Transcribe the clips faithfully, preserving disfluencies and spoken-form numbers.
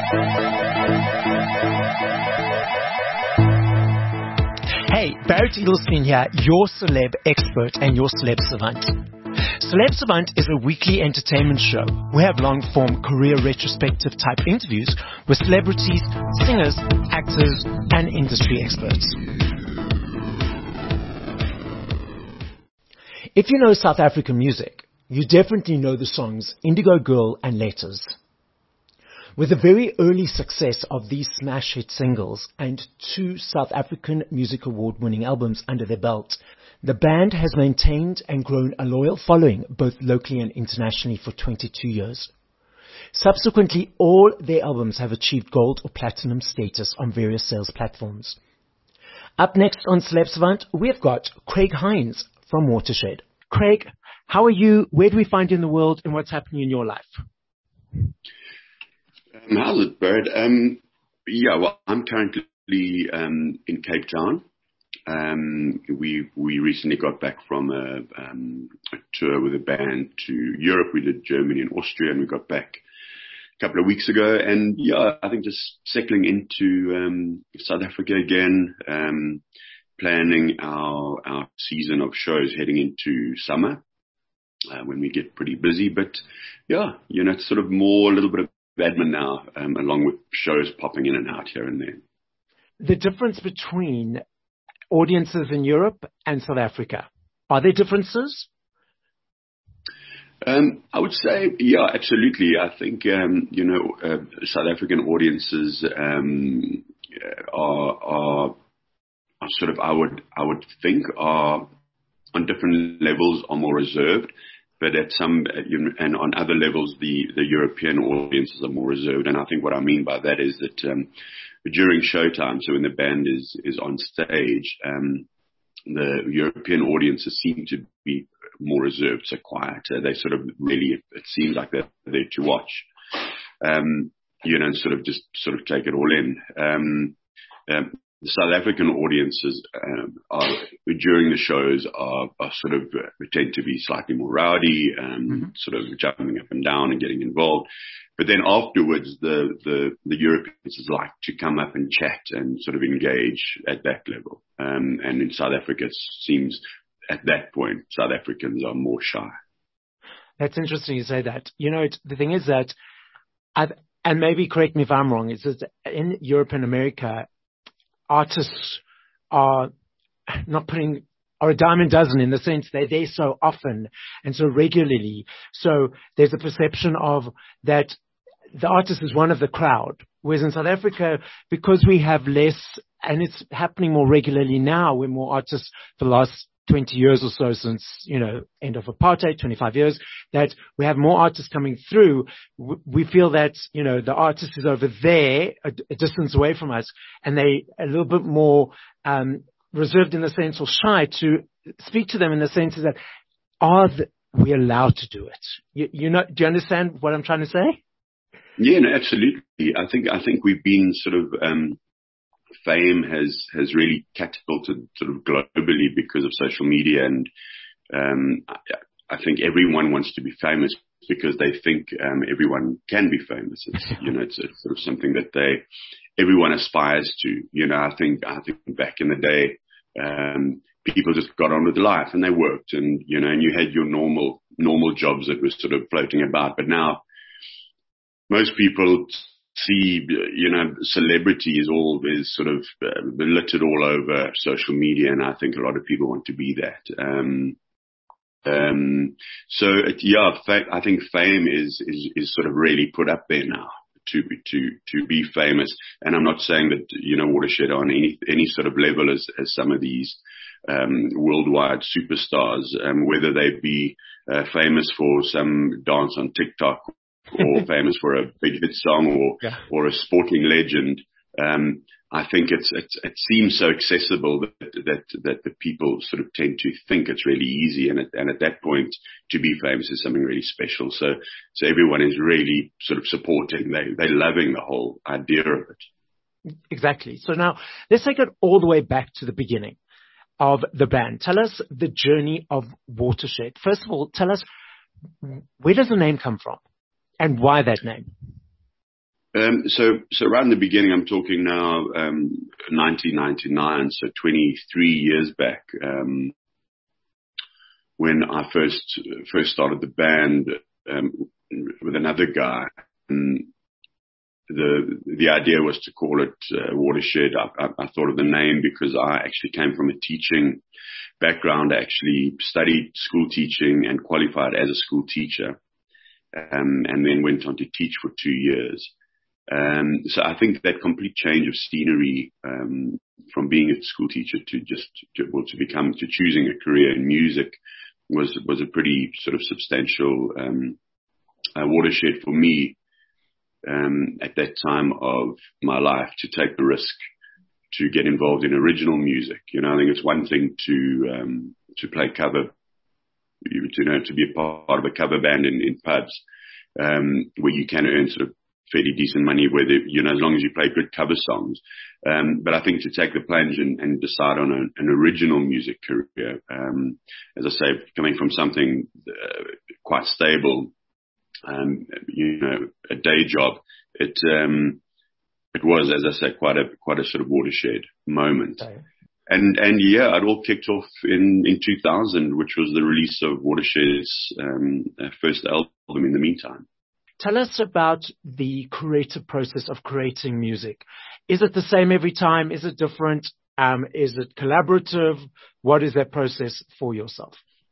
Hey, Barrett Edelstein here, your celeb expert and your celeb savant. Celeb Savant is a weekly entertainment show. We have long-form career retrospective type interviews with celebrities, singers, actors, and industry experts. If you know South African music, you definitely know the songs Indigo Girl and Letters. With the very early success of these smash hit singles and two South African Music Award-winning albums under their belt, the band has maintained and grown a loyal following both locally and internationally for twenty-two years. Subsequently, all their albums have achieved gold or platinum status on various sales platforms. Up next on Celeb Savant, we've got Craig Hines from Watershed. Craig, how are you? Where do we find you in the world and what's happening in your life? Um, how's it, Bird? Um, yeah, well, I'm currently um, in Cape Town. Um, we we recently got back from a, um, a tour with a band to Europe. We did Germany and Austria, and we got back a couple of weeks ago. And yeah, I think just settling into um, South Africa again, um, planning our our season of shows heading into summer uh, when we get pretty busy. But yeah, you know, it's sort of more a little bit of admin now, um, along with shows popping in and out here and there. The difference between audiences in Europe and South Africa, are there differences? Um, I would say, yeah, absolutely. I think, um, you know, uh, South African audiences um, are, are, are sort of, I would, I would think, are on different levels are more reserved. But at some, you know, and on other levels, the, the European audiences are more reserved. And I think what I mean by that is that um, during showtime, so when the band is, is on stage, um, the European audiences seem to be more reserved, so quieter. They sort of really, it seems like they're there to watch, um, you know, and sort of just sort of take it all in. Um, um, The South African audiences um, are, during the shows are, are sort of uh, tend to be slightly more rowdy, um, mm-hmm. sort of jumping up and down and getting involved. But then afterwards, the, the, the Europeans like to come up and chat and sort of engage at that level. Um, and in South Africa, it seems at that point, South Africans are more shy. That's interesting you say that. You know, it, the thing is that, I've, and maybe correct me if I'm wrong, is that in Europe and America, artists are not putting, are a dime a dozen in the sense they're there so often and so regularly. So there's a perception of that the artist is one of the crowd. Whereas in South Africa, because we have less, and it's happening more regularly now, we're more artists for the last twenty years or so since, you know, end of apartheid, twenty-five years, that we have more artists coming through. We feel that, you know, the artist is over there, a, a distance away from us, and they a little bit more um, reserved in the sense, or shy to speak to them in the sense that, are the, we allowed to do it? You, you know, do you understand what I'm trying to say? Yeah, no, absolutely. I think, I think we've been sort of, um, fame has, has really catapulted sort of globally because of social media. And, um, I, I think everyone wants to be famous because they think, um, everyone can be famous. It's, you know, it's, it's sort of something that they, everyone aspires to, you know. I think, I think back in the day, um, people just got on with life and they worked, and, you know, and you had your normal, normal jobs that were sort of floating about. But now most people see, you know, celebrity is all, is sort of uh, littered all over social media. And I think a lot of people want to be that. Um, um, so it, yeah, fa- I think fame is, is, is sort of really put up there now to be, to, to be famous. And I'm not saying that, you know, Watershed are on any, any sort of level as, as some of these, um, worldwide superstars, um, whether they be, uh, famous for some dance on TikTok or famous for a big hit song, or, yeah. or a sporting legend. Um, I think it's, it's, it seems so accessible that, that, that the people sort of tend to think it's really easy. And at, and at that point, to be famous is something really special. So, so everyone is really sort of supporting. They, they're loving the whole idea of it. Exactly. So now let's take it all the way back to the beginning of the band. Tell us the journey of Watershed. First of all, tell us, where does the name come from? And why that name? Um, so, so right in the beginning, I'm talking now, um, nineteen ninety-nine, so twenty-three years back, um, when I first, first started the band, um, with another guy. And the, the idea was to call it, uh, Watershed. I, I, I thought of the name because I actually came from a teaching background. I actually studied school teaching and qualified as a school teacher, um, and then went on to teach for two years. Um, so I think that complete change of scenery, um, from being a school teacher to just, to, well, to become, to choosing a career in music was, was a pretty sort of substantial, um, uh, watershed for me, um, at that time of my life, to take the risk to get involved in original music. You know, I think it's one thing to, um, to play cover, you, to know, to be a part of a cover band in, in pubs, um, where you can earn sort of fairly decent money, whether, you know, as long as you play good cover songs. Um, but I think to take the plunge and, and decide on a, an original music career, um, as I say, coming from something uh, quite stable, um, you know, a day job, it, um, it was, as I say, quite a, quite a sort of watershed moment. Okay. And, and yeah, it all kicked off in, in two thousand, which was the release of Watershed's, um, first album In the Meantime. Tell us about the creative process of creating music. Is it the same every time? Is it different? Um, is it collaborative? What is that process for yourself?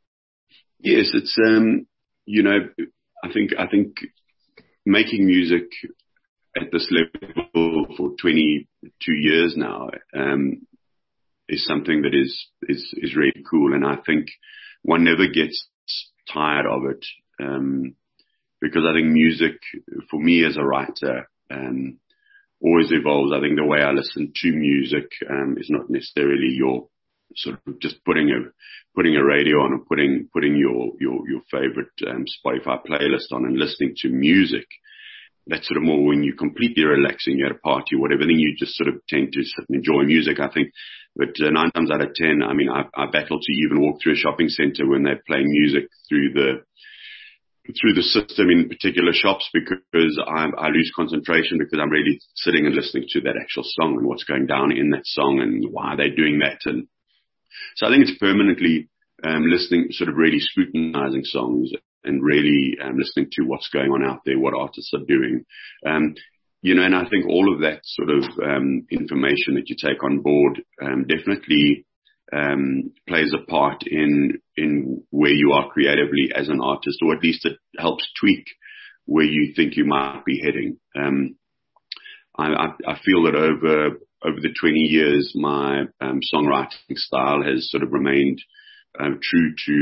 Yes, it's, um, you know, I think, I think making music at this level for twenty-two years now, um, is something that is, is, is really cool. And I think one never gets tired of it. Um, Because I think music, for me as a writer, um, always evolves. I think the way I listen to music um, is not necessarily your sort of just putting a putting a radio on or putting putting your your your favorite um, Spotify playlist on and listening to music. That's sort of more when you're completely relaxing, you're at a party or whatever. Then you just sort of tend to sit and enjoy music, I think. But uh, nine times out of ten, I mean, I, I battle to even walk through a shopping center when they're playing music through the through the system in particular shops, because I, I lose concentration because I'm really sitting and listening to that actual song and what's going down in that song and why they're doing that. And so I think it's permanently um, listening, sort of really scrutinizing songs and really um, listening to what's going on out there, what artists are doing. Um, you know, and I think all of that sort of um, information that you take on board um, definitely Um, plays a part in in where you are creatively as an artist, or at least it helps tweak where you think you might be heading. Um, I, I, I feel that over over the twenty years, my um, songwriting style has sort of remained um, true to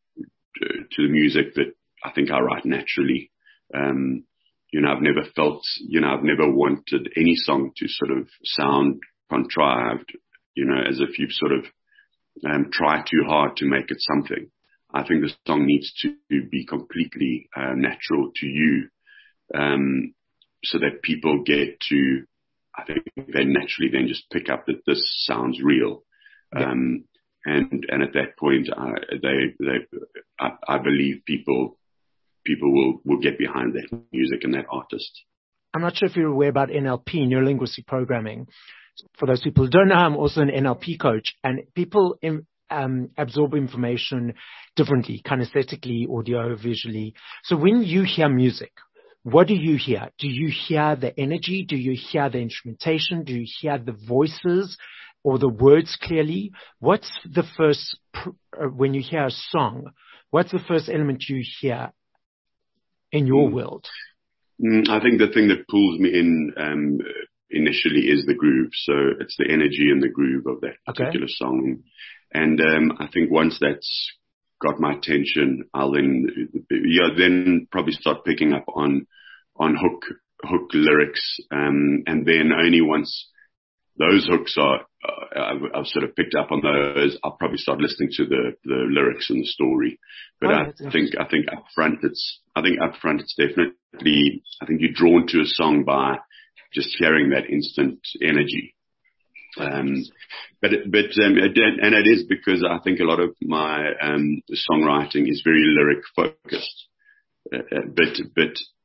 to the music that I think I write naturally. Um, you know, I've never felt, you know, I've never wanted any song to sort of sound contrived, you know, as if you've sort of Um, try too hard to make it something. I think the song needs to be completely uh, natural to you, um, so that people get to, I think they naturally then just pick up that this sounds real. Yeah. Um, and, and at that point, uh, they, they, I, I believe people, people will, will get behind that music and that artist. I'm not sure if you're aware about N L P, neuro-linguistic programming. For those people who don't know, I'm also an N L P coach, and people in, um, absorb information differently, kinesthetically, audio, visually. So when you hear music, what do you hear? Do you hear the energy? Do you hear the instrumentation? Do you hear the voices or the words clearly? What's the first, uh, when you hear a song, what's the first element you hear in your mm. world? Mm, I think the thing that pulls me in, um, initially is the groove. So it's the energy and the groove of that particular okay. song. And, um, I think once that's got my attention, I'll then, yeah, then probably start picking up on, on hook, hook lyrics. Um, and then only once those hooks are, uh, I've, I've sort of picked up on those, I'll probably start listening to the, the lyrics and the story. But oh, I think, I think up front, it's, I think up front, it's definitely, I think you're drawn to a song by just hearing that instant energy. Um, but, but, um, it, and it is because I think a lot of my, um, songwriting is very lyric focused. Uh, but, but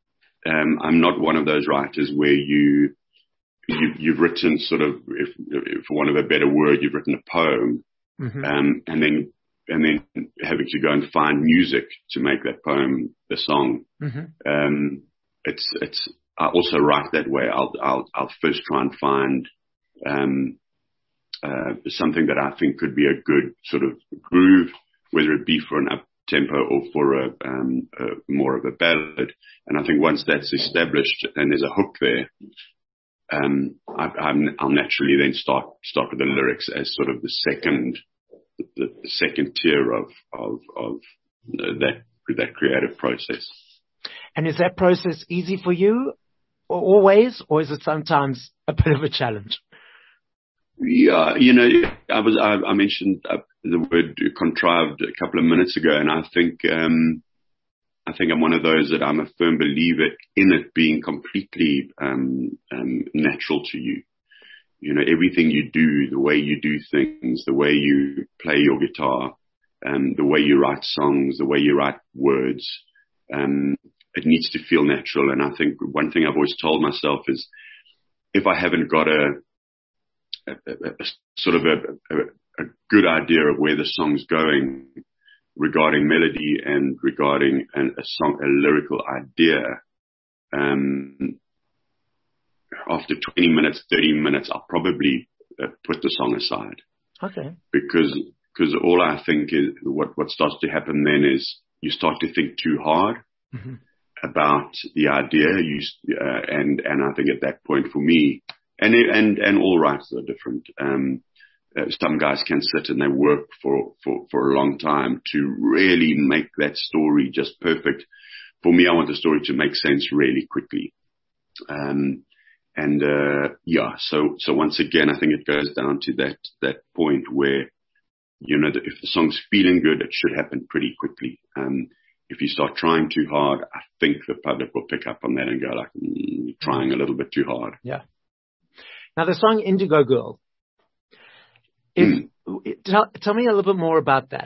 um, I'm not one of those writers where you, you you've written sort of, if, if for want of a better word, you've written a poem, mm-hmm. um, and then and then having to go and find music to make that poem a song. Mm-hmm. Um, it's it's I also write that way. I'll I'll I'll first try and find um, uh, something that I think could be a good sort of groove, whether it be for an up tempo or for a, um, a more of a ballad. And I think once that's established and there's a hook there, um, I, I'm, I'll naturally then start start with the lyrics as sort of the second the, the second tier of of, of that that creative process. And is that process easy for you always, or is it sometimes a bit of a challenge? Yeah, you know, I was I, I mentioned uh, the word contrived a couple of minutes ago, and I think um, I think I'm one of those that I'm a firm believer in it being completely um, um, natural to you. You know, everything you do, the way you do things, the way you play your guitar, um, the way you write songs, the way you write words, um, it needs to feel natural. And I think one thing I've always told myself is, if I haven't got a A, a, a sort of a, a, a good idea of where the song's going regarding melody and regarding an, a song, a lyrical idea. Um, after twenty minutes, thirty minutes, I'll probably uh, put the song aside. Okay. Because, because all I think is what, what starts to happen then is you start to think too hard mm-hmm. about the idea. You, uh, and, and I think at that point for me, And, and, and all writers are different. Um, uh, some guys can sit and they work for, for, for a long time to really make that story just perfect. For me, I want the story to make sense really quickly. Um, and, uh, yeah, so, so once again, I think it goes down to that, that point where, you know, if the song's feeling good, it should happen pretty quickly. Um, if you start trying too hard, I think the public will pick up on that and go like, mm, you're trying a little bit too hard. Yeah. Now, the song Indigo Girl, is, mm. tell, tell me a little bit more about that.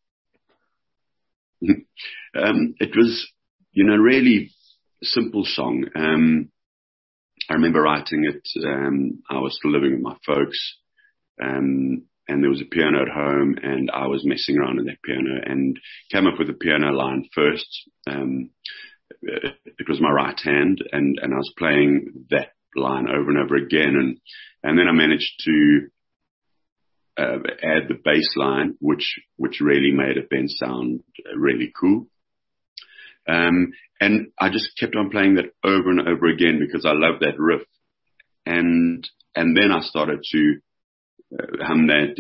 um, it was, you know, really simple song. Um, I remember writing it. Um, I was still living with my folks, um, and there was a piano at home, and I was messing around with that piano and came up with the piano line first. Um, it, it was my right hand, and, and I was playing that line over and over again, and and then I managed to uh, add the bass line, which which really made it then sound really cool. Um, and I just kept on playing that over and over again because I love that riff, and and then I started to uh, hum that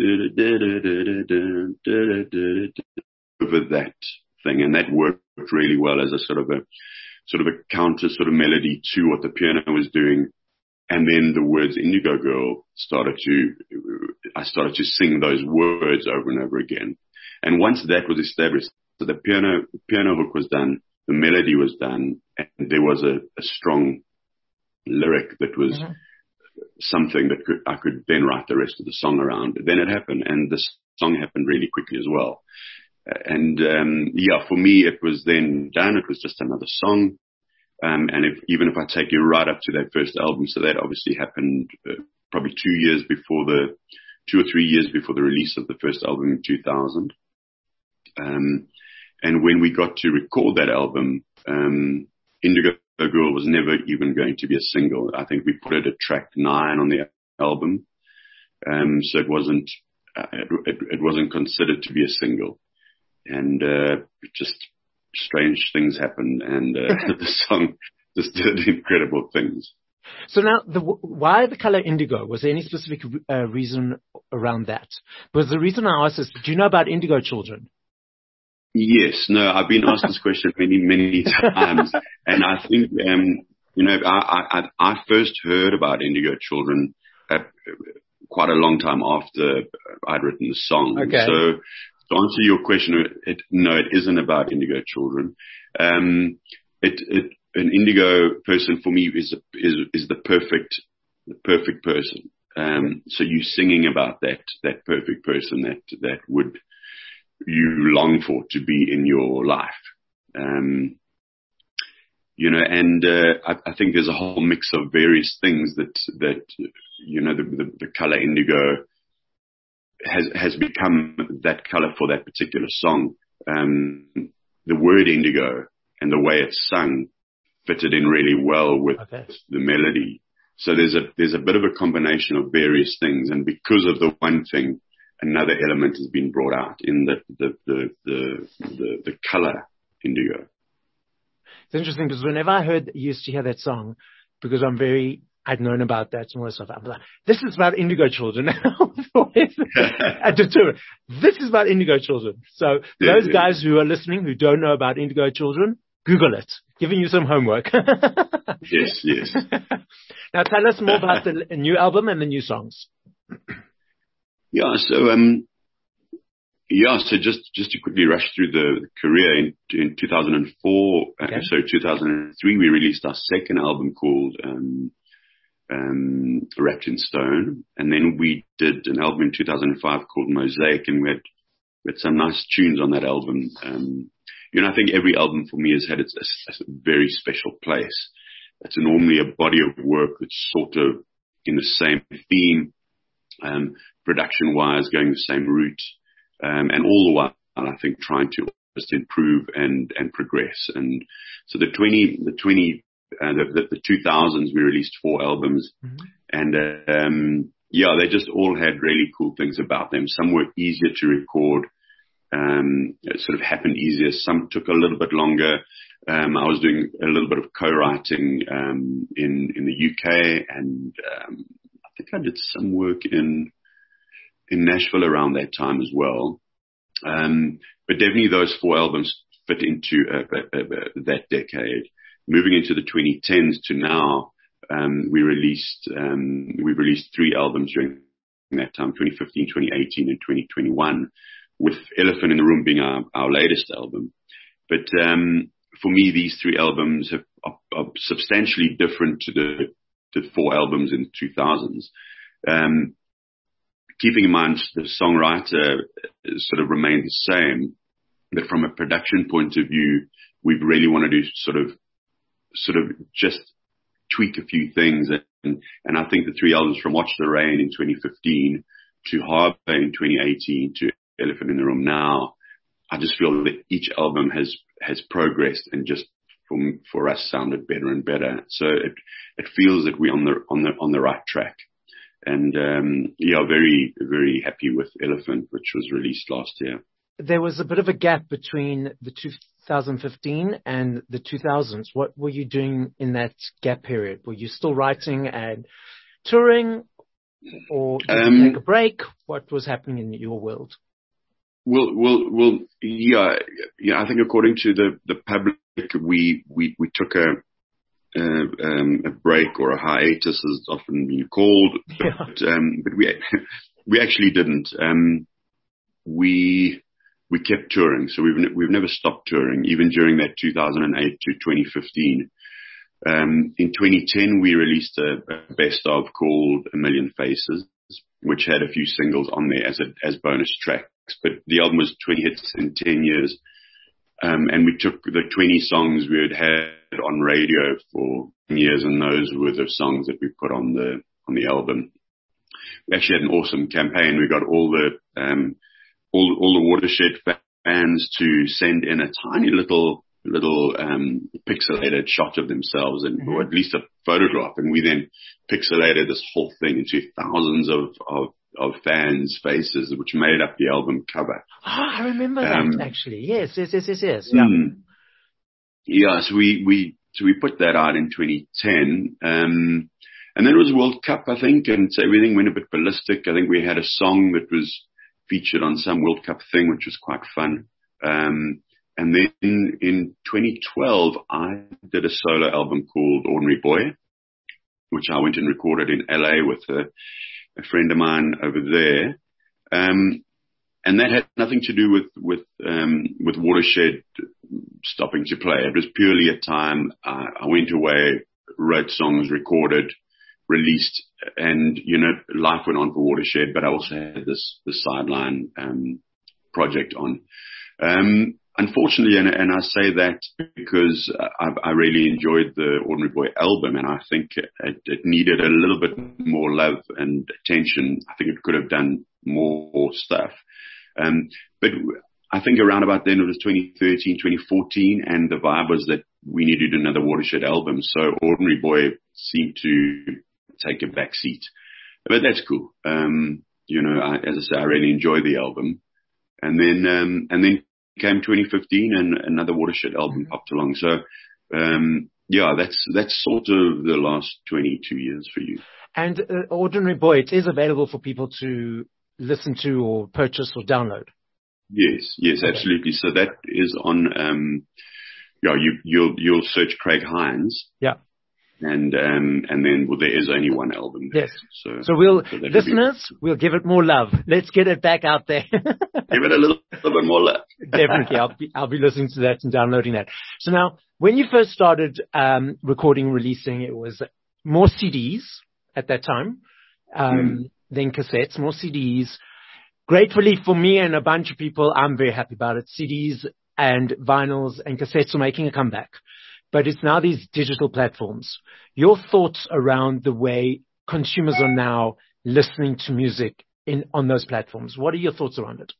over that thing, and that worked really well as a sort of a sort of a counter sort of melody to what the piano was doing. And then the words Indigo Girl started to, I started to sing those words over and over again. And once that was established, so the piano, the piano hook was done, the melody was done, and there was a, a strong lyric that was mm-hmm. something that could, I could then write the rest of the song around. Then it happened, and the song happened really quickly as well. And, um, yeah, for me, it was then done. It was just another song. Um, and if, even if I take you right up to that first album, so that obviously happened uh, probably two years before the, two or three years before the release of the first album in two thousand. Um, and when we got to record that album, um, Indigo Girl was never even going to be a single. I think we put it at track nine on the album. Um, so it wasn't, uh, it, it, it wasn't considered to be a single. And, uh, just, strange things happened, and uh, the song just did incredible things. So now, the, why the color indigo? Was there any specific uh, reason around that? Because the reason I asked is, do you know about Indigo Children? Yes, no, I've been asked this question many, many times, and I think, um, you know, I, I, I first heard about Indigo Children uh, quite a long time after I'd written the song. Okay. So. To answer your question, it, no, it isn't about Indigo Children. Um, it, it, an indigo person for me is, a, is, is the perfect, the perfect person. Um, so you're singing about that, that perfect person that, that would you long for to be in your life. Um, you know, and uh, I, I think there's a whole mix of various things that that you know the, the, the color indigo has has become that color for that particular song. Um, the word indigo and the way it's sung fitted in really well with okay. the melody. So there's a there's a bit of a combination of various things, and because of the one thing, another element has been brought out in the the the the, the, the color indigo. It's interesting because whenever I heard used to hear that song, because I'm very I'd known about that and all that stuff. I'm like, this is about indigo children. I determined this is about indigo children. So yeah, those yeah. guys who are listening who don't know about indigo children, Google it. Giving you some homework. Yes, yes. Now tell us more about the new album and the new songs. Yeah, so um, yeah, so just just to quickly rush through the career in in two thousand four, okay. uh, so two thousand three, we released our second album called um, um, Wrapped in Stone, and then we did an album in two thousand five called Mosaic, and we had, we had some nice tunes on that album. Um, you know, I think every album for me has had its a, a very special place. It's normally a body of work that's sort of in the same theme, um, production-wise, going the same route, um, and all the while, I think, trying to just improve and, and progress. And so the twenty, the twenty, uh, the, the, the two thousands, we released four albums, mm-hmm. and uh, um, yeah, they just all had really cool things about them. Some were easier to record. Um, it sort of happened easier. Some took a little bit longer. Um, I was doing a little bit of co-writing um, in in the U K, and um, I think I did some work in in Nashville around that time as well. Um, but definitely those four albums fit into uh, uh, uh, that decade. Moving into the twenty tens to now, um, we released um, we released three albums during that time: twenty fifteen, twenty eighteen, and twenty twenty-one. With Elephant in the Room being our, our latest album. But um, for me, these three albums have, are, are substantially different to the, the four albums in the two thousands. Um, keeping in mind the songwriter sort of remained the same, but from a production point of view, we really want to do sort of sort of just tweak a few things. And, and I think the three albums from Watch the Rain in twenty fifteen to Harbor in twenty eighteen to Elephant in the Room now, I just feel that each album has has progressed and just for for us sounded better and better. So it it feels that we're on the on the on the right track. And um, yeah, very very happy with Elephant, which was released last year. There was a bit of a gap between the two thousand fifteen and the two thousands. What were you doing in that gap period? Were you still writing and touring, or did um, you take a break? What was happening in your world? Well, well, well, yeah, yeah. I think according to the, the public, we, we, we took a, uh, um, a break or a hiatus, as it's often been called, yeah. but, um, but we, we actually didn't. Um, we, we kept touring. So we've, we've never stopped touring, even during that two thousand eight to twenty fifteen. Um, in twenty ten, we released a, a best of called A Million Faces, which had a few singles on there as a, as bonus tracks. But the album was twenty hits in ten years. Um, and we took the twenty songs we had had on radio for years, and those were the songs that we put on the, on the album. We actually had an awesome campaign. We got all the, um, all, all the Watershed fans to send in a tiny little, little, um, pixelated shot of themselves, and, mm-hmm. or at least a photograph. And we then pixelated this whole thing into thousands of, of, of fans' faces, which made up the album cover. Oh, I remember um, that actually. Yes, yes, yes, yes, yes. Yeah. Mm, yeah. So we, we, so we put that out in twenty ten. Um, and then it was World Cup, I think, and so everything went a bit ballistic. I think we had a song that was featured on some World Cup thing, which was quite fun. Um, and then in, in twenty twelve, I did a solo album called Ordinary Boy, which I went and recorded in L A with a, a friend of mine over there. Um, and that had nothing to do with, with, um, with Watershed stopping to play. It was purely a time, uh, I went away, wrote songs, recorded, released, and, you know, life went on for Watershed, but I also had this, this sideline, um, project on. Um, unfortunately, and, and I say that because I, I really enjoyed the Ordinary Boy album, and I think it, it needed a little bit more love and attention. I think it could have done more stuff. Um, but I think around about then it was twenty thirteen, twenty fourteen, and the vibe was that we needed another Watershed album. So Ordinary Boy seemed to take a back seat. But that's cool. Um, you know, I, as I say, I really enjoyed the album. And then, um, and then came twenty fifteen and another Watershed album popped along. So, um, yeah, that's, that's sort of the last twenty-two years for you. And uh, Ordinary Boy, it is available for people to listen to or purchase or download. Yes, yes, okay. Absolutely. So that is on, um, yeah, you, you'll, you'll search Craig Hines. Yeah. And, um, and then, well, there is only one album there. Yes. So, so we'll, so listeners, be... we'll give it more love. Let's get it back out there. Give it a little, little bit more love. Definitely. I'll be, I'll be listening to that and downloading that. So now, when you first started, um, recording, releasing, it was more C Ds at that time, um, mm. then cassettes, more C Ds. Gratefully for me and a bunch of people, I'm very happy about it. C Ds and vinyls and cassettes are making a comeback. But it's now these digital platforms. Your thoughts around the way consumers are now listening to music in on those platforms. What are your thoughts around it?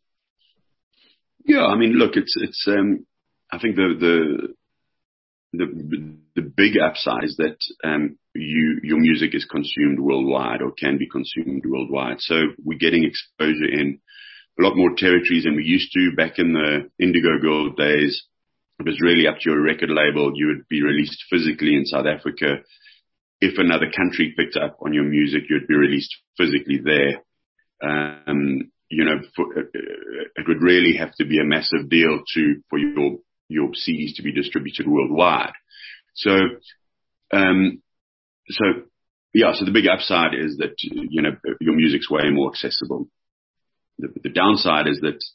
Yeah, I mean, look, it's it's. Um, I think the the the the big upside is that um, you your music is consumed worldwide or can be consumed worldwide. So we're getting exposure in a lot more territories than we used to back in the Indigo Girl days. It was really up to your record label. You would be released physically in South Africa. If another country picked up on your music, you'd be released physically there. Um, you know, for, uh, it would really have to be a massive deal to for your your C Ds to be distributed worldwide. So, um, so yeah. So the big upside is that you know your music's way more accessible. The, the downside is that.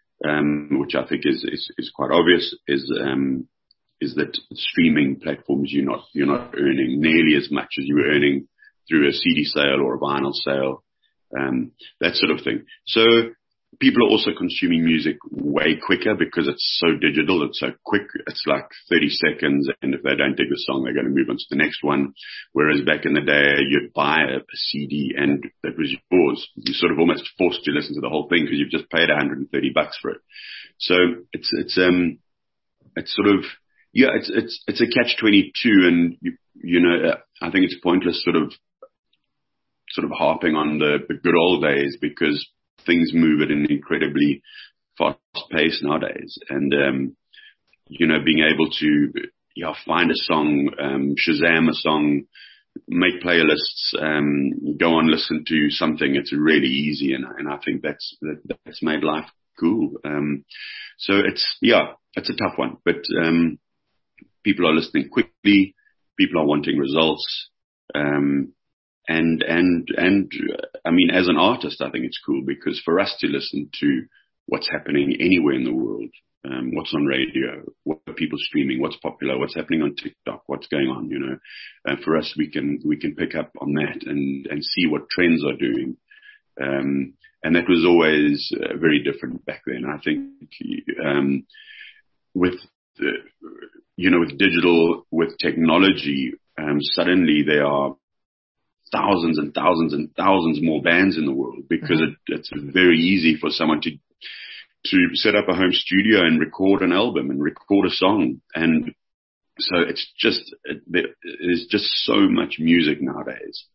Um, which I think is, is, is quite obvious, is um, is that streaming platforms you're not you're not earning nearly as much as you were earning through a C D sale or a vinyl sale, um, that sort of thing. So people are also consuming music way quicker because it's so digital, it's so quick. It's like thirty seconds, and if they don't dig the song, they're going to move on to the next one. Whereas back in the day, you'd buy a, a C D and that was yours. You're sort of almost forced to listen to the whole thing because you've just paid one hundred thirty bucks for it. So it's it's um it's sort of yeah it's it's it's a catch twenty-two, and you you know I think it's pointless sort of sort of harping on the, the good old days because things move at an incredibly fast pace nowadays. And, um, you know, being able to, yeah, find a song, um, Shazam a song, make playlists, um, go and listen to something. It's really easy. And, and I think that's, that, that's made life cool. Um, so it's, yeah, it's a tough one, but, um, people are listening quickly. People are wanting results. Um, And, and, and, I mean, as an artist, I think it's cool because for us to listen to what's happening anywhere in the world, um, what's on radio, what are people streaming, what's popular, what's happening on TikTok, what's going on, you know, uh, for us, we can, we can pick up on that and, and see what trends are doing. Um, and that was always uh, very different back then. I think, um, with, the, you know, with digital, with technology, um, suddenly there are thousands and thousands and thousands more bands in the world because it, it's very easy for someone to to set up a home studio and record an album and record a song. And so it's just, it, there's just so much music nowadays.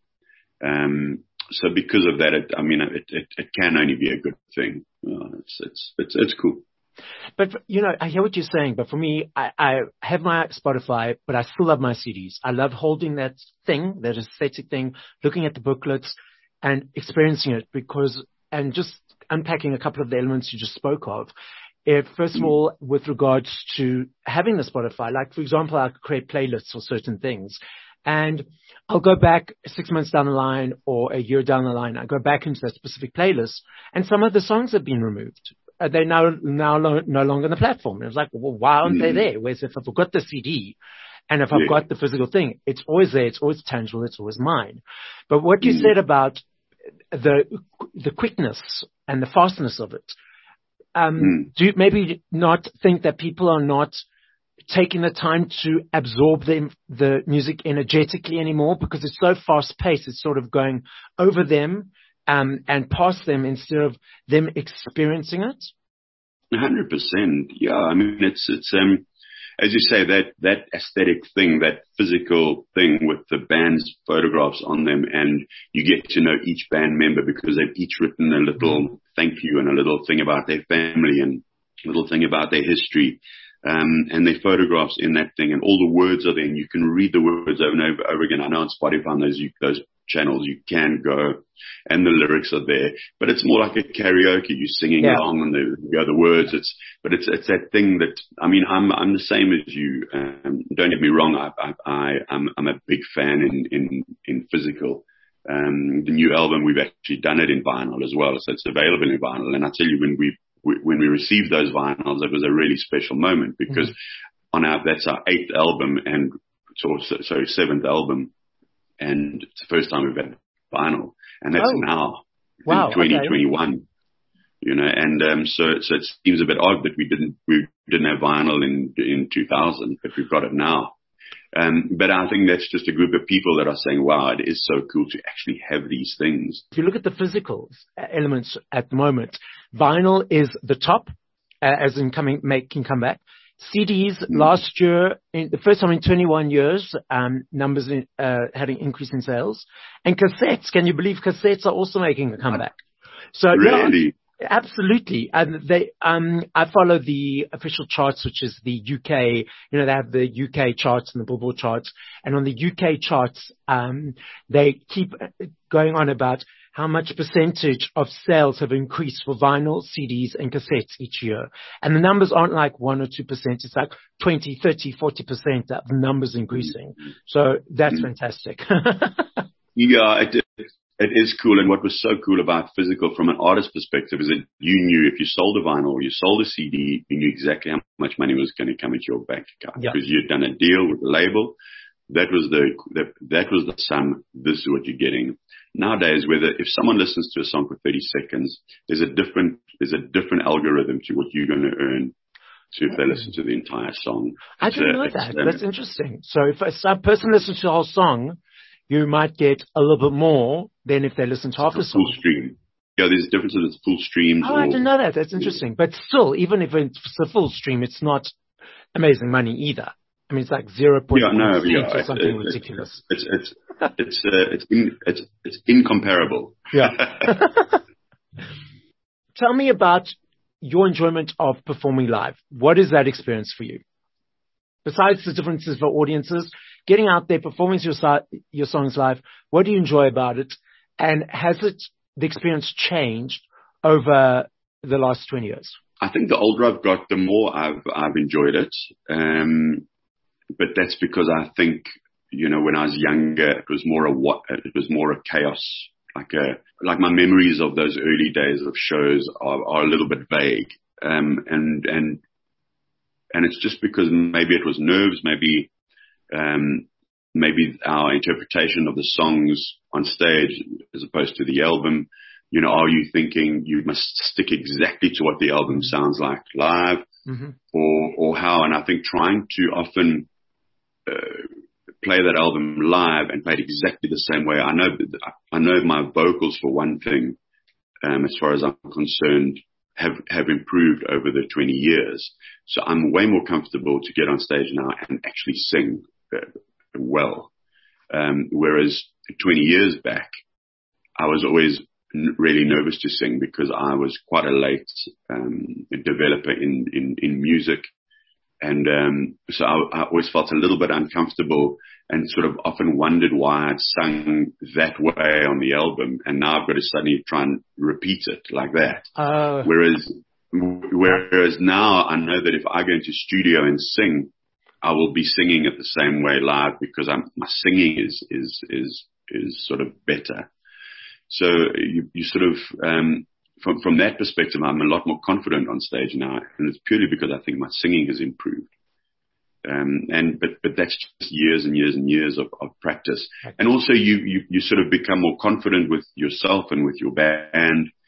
Um, so because of that, it, I mean, it, it, it can only be a good thing. Uh, it's, it's, it's, it's cool. But, you know, I hear what you're saying, but for me, I, I have my Spotify, but I still love my C Ds. I love holding that thing, that aesthetic thing, looking at the booklets and experiencing it because, and just unpacking a couple of the elements you just spoke of. If, first of all, with regards to having the Spotify, like, for example, I could create playlists for certain things. And I'll go back six months down the line or a year down the line. I go back into that specific playlist and some of the songs have been removed. They're now, now lo- no longer on the platform. And it's like, well, why aren't mm. they there? Whereas if I've got the C D and if I've yeah. got the physical thing, it's always there. It's always tangible. It's always mine. But what you mm. said about the, the quickness and the fastness of it, um, mm. do you maybe not think that people are not taking the time to absorb the, the music energetically anymore because it's so fast paced? It's sort of going over them um, and past them instead of them experiencing it. A hundred percent. Yeah. I mean, it's, it's, um, as you say, that, that aesthetic thing, that physical thing with the band's photographs on them, and you get to know each band member because they've each written a little thank you and a little thing about their family and a little thing about their history. Um, and their photographs in that thing, and all the words are there, and you can read the words over and over, over again. I know on Spotify and those, you, those channels, you can go, and the lyrics are there, but it's more like a karaoke. You're singing yeah. along and the, you know, the words. It's, but it's, it's that thing that, I mean, I'm, I'm the same as you. Um, don't get me wrong. I, I, I, I'm, I'm a big fan in, in, in physical. Um, the new album, we've actually done it in vinyl as well. So it's available in vinyl. And I tell you, when we, when we received those vinyls, it was a really special moment because mm-hmm. on our, that's our eighth album and so, so sorry, seventh album. And it's the first time we've had vinyl, and that's oh. now wow, in twenty twenty-one. Okay. You know, and um, so so it seems a bit odd that we didn't we didn't have vinyl in in two thousand, but we've got it now. Um, but I think that's just a group of people that are saying, "Wow, it is so cool to actually have these things." If you look at the physical elements at the moment, vinyl is the top, uh, as in coming making comeback. C Ds mm. last year, in, the first time in twenty-one years, um, numbers in, uh, had an increase in sales. And cassettes, can you believe cassettes are also making a comeback? So really? Yeah, absolutely. And they, um, I follow the official charts, which is the U K, you know, they have the U K charts and the Billboard charts. And on the U K charts, um, they keep going on about how much percentage of sales have increased for vinyl, C Ds, and cassettes each year. And the numbers aren't like one or two percent. It's like twenty, thirty, forty percent of the numbers increasing. So that's mm-hmm. fantastic. Yeah, it, it is cool. And what was so cool about physical from an artist perspective is that you knew if you sold a vinyl or you sold a C D, you knew exactly how much money was going to come into your bank account yeah. because you'd done a deal with the label. That was the, that, that was the sum. This is what you're getting. Nowadays, whether if someone listens to a song for thirty seconds, there's a different there's a different algorithm to what you're going to earn to if they listen to the entire song. I it's didn't a, know that. Um, That's interesting. So if a person listens to the whole song, you might get a little bit more than if they listen to half the song. Full stream. Yeah, there's differences with full streams. Oh, or, I didn't know that. That's interesting. But still, even if it's a full stream, it's not amazing money either. I mean, it's like zero point yeah, no, yeah, or something it, ridiculous. It's it's it's it's uh, it's, in, it's it's incomparable. Yeah. Tell me about your enjoyment of performing live. What is that experience for you? Besides the differences for audiences, getting out there, performing your your songs live. What do you enjoy about it? And has it the experience changed over the last twenty years? I think the older I've got, the more I've I've enjoyed it. Um, But that's because I think, you know, when I was younger, it was more a what, it was more a chaos, like a, like my memories of those early days of shows are, are a little bit vague. Um, and, and, and it's just because maybe it was nerves, maybe, um, maybe our interpretation of the songs on stage as opposed to the album. You know, are you thinking you must stick exactly to what the album sounds like live, mm-hmm. or, or how? And I think trying to often, Uh, play that album live and play it exactly the same way. I know, I know my vocals for one thing, um, as far as I'm concerned, have, have improved over the twenty years. So I'm way more comfortable to get on stage now and actually sing uh, well. Um, whereas twenty years back, I was always n- really nervous to sing because I was quite a late, um, developer in, in, in music. And um, so I, I always felt a little bit uncomfortable and sort of often wondered why I'd sung that way on the album. And now I've got to suddenly try and repeat it like that. Uh, whereas, whereas now I know that if I go into studio and sing, I will be singing it the same way live because I'm, my singing is, is, is, is sort of better. So you, you sort of, um, From from that perspective, I'm a lot more confident on stage now, and it's purely because I think my singing has improved. Um, and but but that's just years and years and years of, of practice, and also you, you you sort of become more confident with yourself and with your band.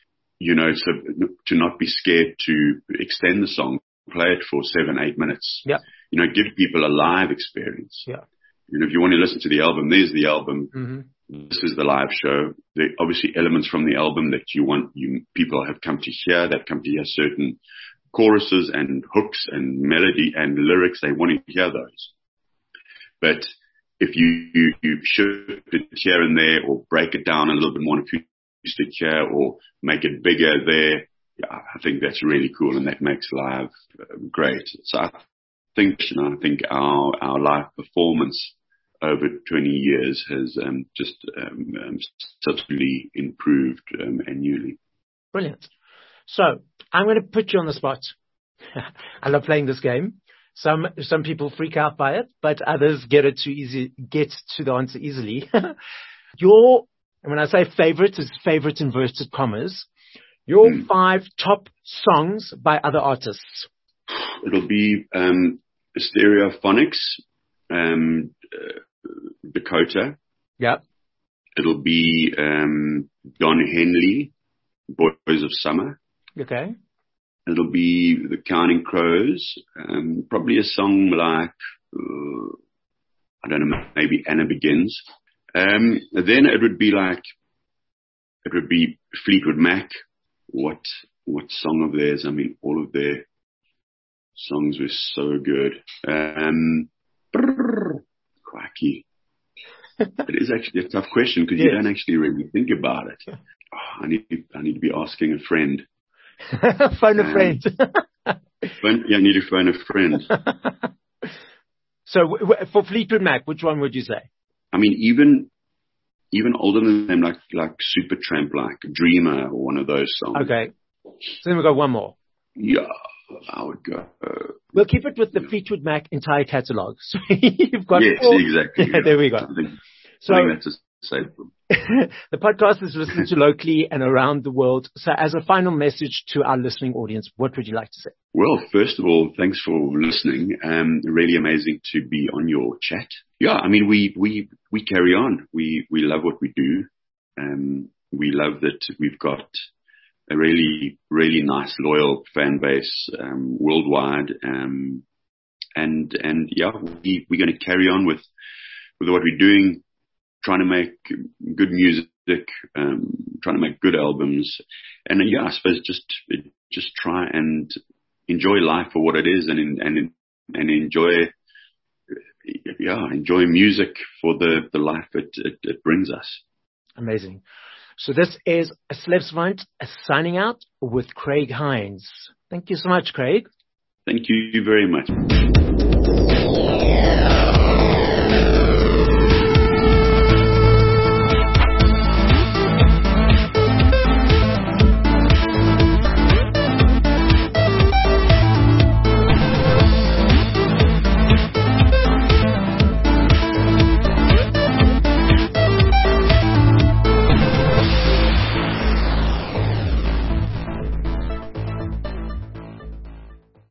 you know, so to not be scared to extend the song, play it for seven, eight minutes. Yeah. You know, give people a live experience. Yeah. You know, if you want to listen to the album, there's the album. Mm-hmm. This is the live show. There are obviously elements from the album that you want, you people have come to hear, that come to hear certain choruses and hooks and melody and lyrics. They want to hear those. But if you, you, you shift it here and there or break it down a little bit more acoustic here or make it bigger there, yeah, I think that's really cool and that makes live uh, great. So I think, you know, I think our, our live performance over twenty years has um, just um, um, substantially improved um, annually. Brilliant. So I'm going to put you on the spot. I love playing this game. Some some people freak out by it, but others get it too easy, get to the answer easily. Your, and when I say favorite, it's favorite inverted commas. Your mm. five top songs by other artists. It'll be um, Stereophonics, um, uh, Dakota. Yep. It'll be um, Don Henley, Boys of Summer. Okay. It'll be the Counting Crows. Um, probably a song like, uh, I don't know, maybe Anna Begins. Um, then it would be like, it would be Fleetwood Mac. What, what song of theirs? I mean, all of their songs were so good. Um, brrr, quacky. It is actually a tough question because yes. you don't actually really think about it. Oh, I need to, I need to be asking a friend. Phone a um, friend. phone, yeah, I need to phone a friend. So w- w- for Fleetwood Mac, which one would you say? I mean, even even older than them, like like Supertramp, like Dreamer, or one of those songs. Okay. So then we got one more. Yeah, I would go. Uh, we'll keep it with the yeah. Fleetwood Mac entire catalogue. So you've got yes, four. exactly. Yeah. There we go. I think, so I think that's a safe one. The podcast is listened to locally and around the world. So as a final message to our listening audience, what would you like to say? Well, first of all, thanks for listening. Um, really amazing to be on your chat. Yeah, I mean, we, we, we carry on. We, we love what we do. Um, we love that we've got a really, really nice, loyal fan base, um, worldwide. Um, and, and yeah, we, we're going to carry on with, with what we're doing. Trying to make good music, um, trying to make good albums. And uh, yeah, I suppose just, just try and enjoy life for what it is and, and, and enjoy, yeah, enjoy music for the, the life it, it, it brings us. Amazing. So this is Slevsvant signing out with Craig Hines. Thank you so much, Craig. Thank you very much.